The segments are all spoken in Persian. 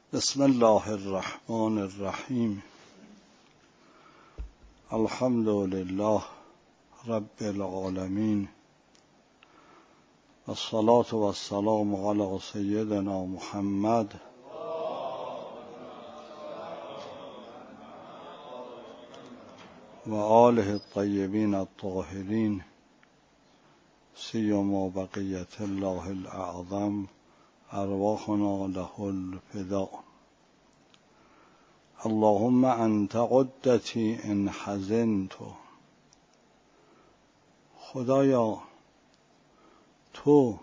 بسم الله الرحمن الرحیم. الحمد لله رب العالمین، والصلاة والسلام علی سیدنا محمد و آله الطیبین الطاهرین، سیما بقیة الله الاعظم، ارواحنا له الفداء. اللهم انت عدتی ان حزنت. خدایا تو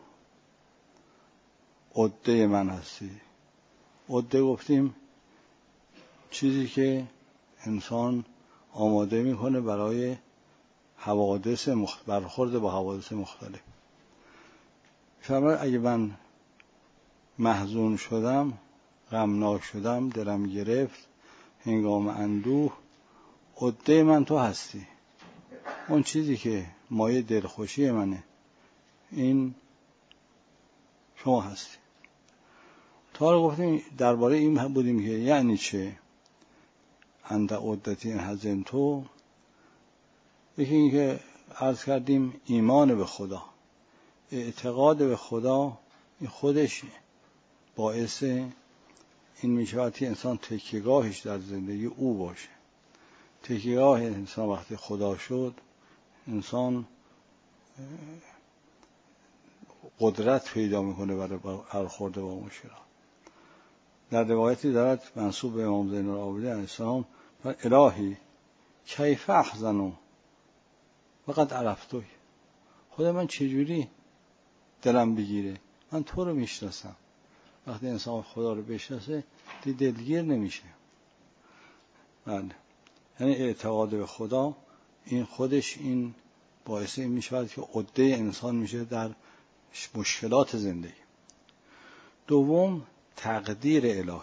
عده من هستی. عده گفتیم چیزی که انسان آماده میکنه برای حوادث برخورد با حوادث مختلف. فرماید اگه من محزون شدم، غمناک شدم، دلم گرفت، هنگام اندوه، عده من تو هستی. اون چیزی که مایه دلخوشی منه این شما هستی. تا رو گفتیم درباره این بودیم که یعنی چه انت عدتی ان حزنت. یکی این که عرض کردیم ایمان به خدا، اعتقاد به خدا، این خودش باعث این میشود که انسان تکیهگاهش در زندگی او باشه. تکیهگاه انسان وقتی خدا شد، انسان قدرت پیدا میکنه برای برخورد با مشکلات. در روایتی دارد منسوب به امام زین العابدین علیه السلام: الهی کیف احزن وقد عرفتک. خدا من چجوری دلم بگیره؟ من تو رو میشناسم. وقتی انسان خدا رو بشناسه دلگیر نمیشه. بله، یعنی اعتقاد به خدا این خودش این باعث این میشود که عده انسان میشه در مشکلات زندگی. دوم، تقدیر الهی.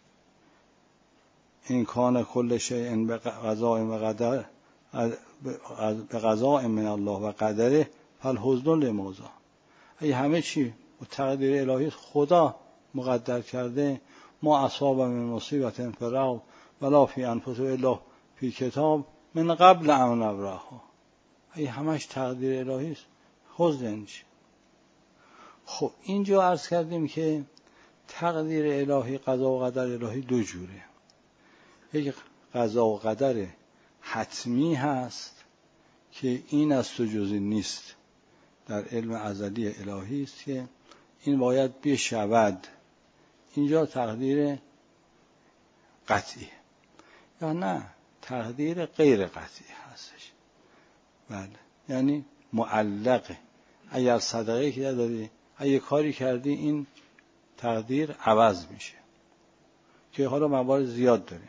این کان کل شیء به قضاء و قدر، به قضاء من الله و قدره فالحزن لماذا. اگه همه چی با تقدیر الهی خدا مقدر کرده، ما اصاب من مصیبت فی الارض ولا فی انفسکم الا فی کتاب من قبل ان نبرأها. اگه همش تقدیر الهی است، حزن چی؟ خب اینجا عرض کردیم که تقدیر الهی، قضا و قدر الهی دو جوره. یک قضا و قدر حتمی هست که این از تو جزئی نیست، در علم ازلی الهی است که این باید بشود. اینجا تقدیر قطعی، یا نه تقدیر غیر قطعی هستش. بله، یعنی معلقه. اگر صدقه که دادی، اگه کاری کردی، این تقدیر عوض میشه، که حالا موارد زیاد داریم.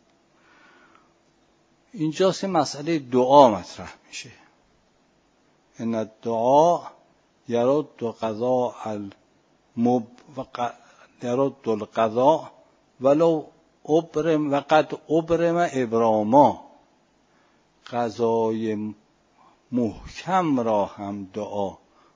اینجاست مسئله دعا مطرح میشه. ان الدعا یرد قضاء یرد القضاء ولو ابرم وقد ابرم ابراما. قضای محکم را هم دعا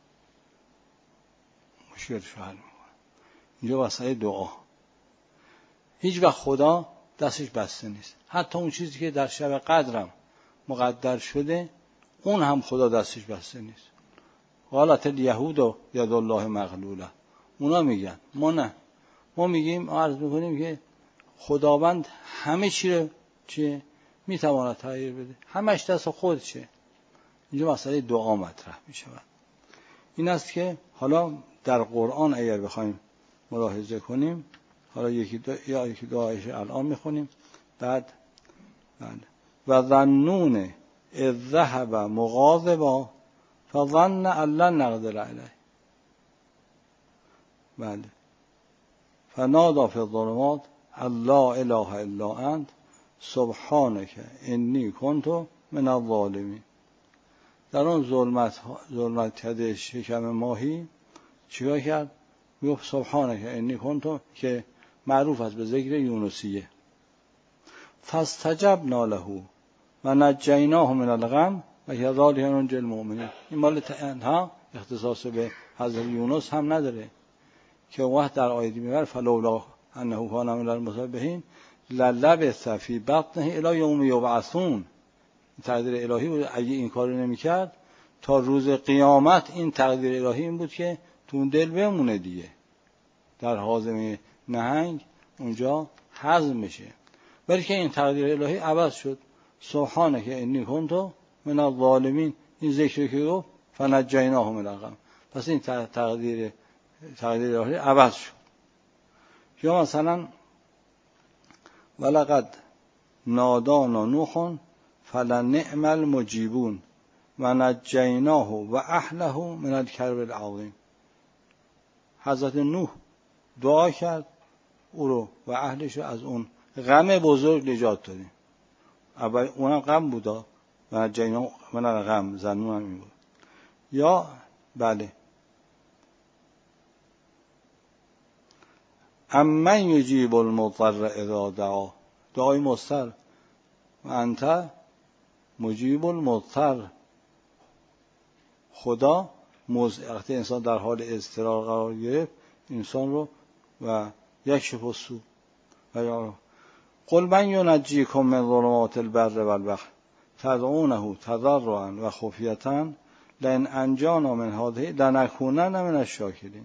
مشکلش حل میکنه. اینجا مسئله دعا. هیچ وقت خدا دستش بسته نیست. حتی اون چیزی که در شب قدرم مقدر شده، اون هم خدا دستش بسته نیست. قالت الیهود ید الله مغلوله. اونا میگن، ما نه. ما میگیم، عرض میکنیم که خداوند همه چی رو چه میتواند تغییر بده، همش دست خودشه. اینجا مسئله دعا مطرح میشود. این است که حالا در قرآن اگر بخوایم ملاحظه کنیم، حالا یکی دو آیه الان میخونیم، بعد و ظنون اذ ذهب مغاضبا فظن ان لن نقدر علیه. بله، فنادى فی الظلمات ان لا اله الا انت سبحانک انی کنت من الظالمین. در اون ظلمت کده شکم ماهی چیکار کرد؟ گفت سبحانک انی کنت، که معروف است به ذکر یونسیه. فاستجبنا له و نجیناه من الغم و کذلک ننجی المؤمنین. این مال تنها اختصاص به حضرت یونس هم نداره، که وقت در آیه میبر فلولا انه کان من المسبحین للبث فی بطنه الی یوم یبعثون. تقدیر الهی بود اگه این کارو نمیکرد تا روز قیامت این تقدیر الهی این بود که تو اون دل بمونه دیگه، در هاضمه نهنگ اونجا هضم بشه. ولی که این تقدیر الهی عوض شد. سبحانه که انی کنت من الظالمین، این ذکری که گفت فنجیناه من الغم، پس این تقدیر الهی عوض شد. یا مثلا ولقد نادانا نوح فلنعم المجیبون و نجیناه و اهله من الکرب العظیم. حضرت نوح دعا کرد او رو و اهلش رو از اون غم بزرگ نجات دادیم. اول اونم غم بودا و نجیناه من الغم، زنون هم این بود. یا بله امن یجیب المضطر اذا دعا، دعای مضطر و انت مجیب المضطر. خدا وقتی انسان در حال اضطرار قرار گرفت انسان رو و یکشف السوء و یا قل من ینجیکم من ظلمات البر والبحر تدعونه تضرعا و خفیة لئن انجانا من هذه لنکونن من الشاکرین.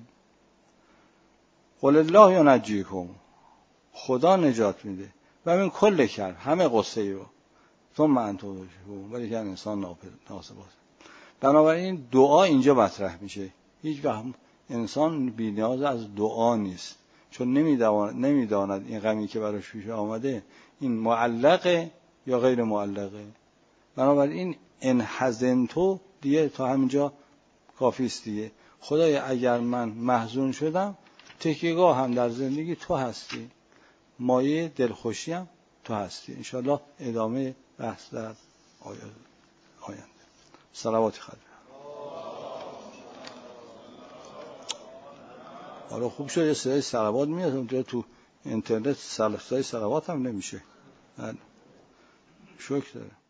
قل الله ینجیکم، خدا نجات میده و من کل کرب، همه غصه رو، ثم انتم تشركون، ولی که انسان ناسپاس. بنابراین دعا اینجا مطرح میشه. هیچ وقت انسان بی‌نیاز از دعا نیست، چون نمیداند این غمی که براش پیش آمده این معلقه یا غیر معلقه. بنابراین ان حزنتو دیگه تا همینجا کافی است دیگه. خدایا اگر من محزون شدم تکیه‌گاه هم در زندگی تو هستی، مایه دلخوشی هم تو هستی. انشاءالله ادامه بحث در آینده. صلوات خدا. حالا خوب شد یه صدای صلوات میاد، اونجا تو اینترنت صدای صلوات هم نمیشه. شکر داره.